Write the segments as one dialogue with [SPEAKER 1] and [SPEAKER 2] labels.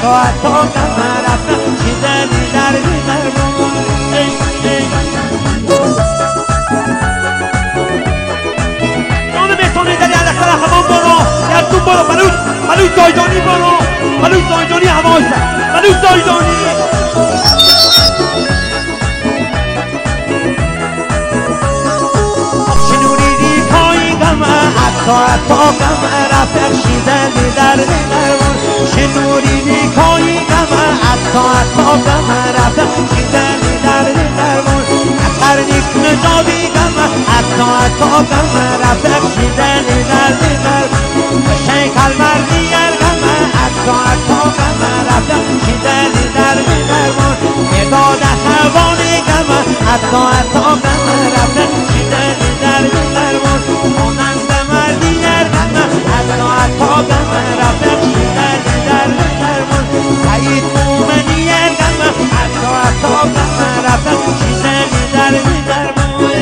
[SPEAKER 1] حتی غم رفتن چیزنی در درمون جان بهتانی داری علکتر همون برو یکتون برو بلوز زایدانی برو بلوز زایدانی هواش بلوز زایدانی حتی غم رفت شیدنی در درمون شنوری نیکایی غم حتی غم رفت شیدنی در درمون اثر نیک نژادی غم حتی غم رفت شیدنی در درمون شیکل مردی غم حتی غم رفت شیدنی در درمون مداد خوانی غم حتی غم رفت شیدنی در درمون حتی غم رفت شیدنی در درمون سعید مومنی غم حتی غم رفت شیدنی در درمون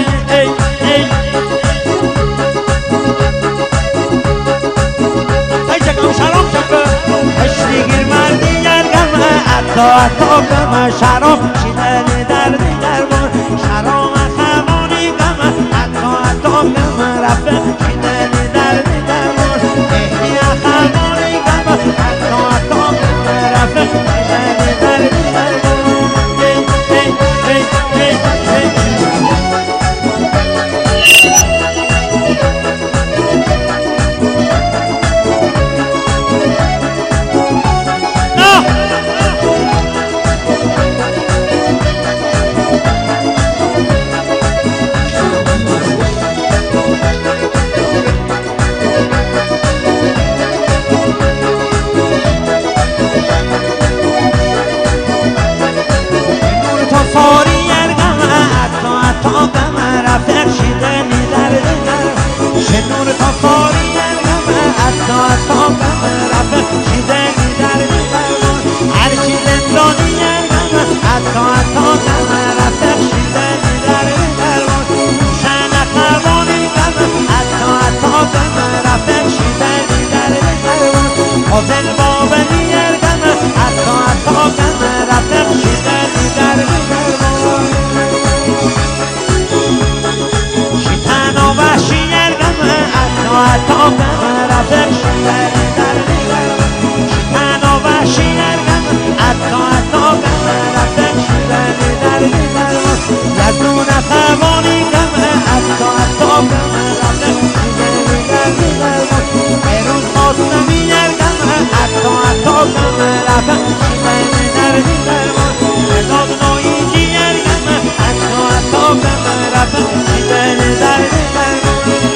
[SPEAKER 1] ای چکم شرام چکم اشتگیر مردی غم حتی غم شرام شیدنی در درمون شرام خوانی غم حتی غم رفت شیدنی در درمون مهدی خوانی غم حتی غم رفت شیدنی در درمون شنور تا فاری غم حتی غم رفت شیدنی در درمون هرچی زندانی غم حتی غم رفت شیدنی در درمون شن خوانی غم حتی غم رفت شیدنی در درمون حسن بابلی غم حتی غم رفت شیدنی در درمون شیطان و وحشی حتی غم رفت شیدنی در درمون شیطان و وحشی غم حتی غم رفت شیدنی در درمون یزدون خوانی غم حتی غم رفت شیدنی در درمون بروز قاسمی غم حتی غم رفت شیدنی در درمون مداد ناییجی غم حتی غم رفت شیدنی در درمون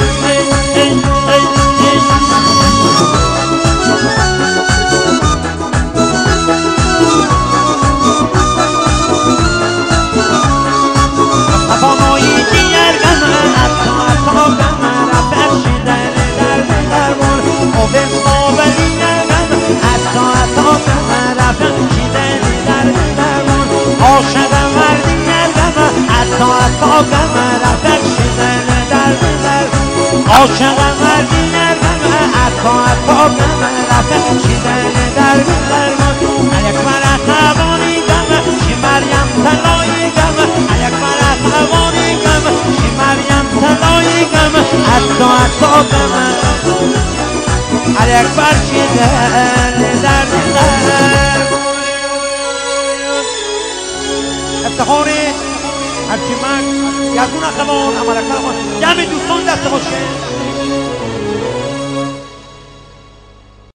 [SPEAKER 1] عاشقم مردی غم حتی غم رفت شیدنی در درمون عاشقم مردی غم حتی غم رفت شیدنی در درمون اکبر خوانی غم چی مریم طلایی غم اکبر خوانی غم چی مریم طلایی غم حتی غم اکبر شیدنی در درمون افتخار هرچی من یزدون اخوان عمل اکبر جمع دوستان دست باشه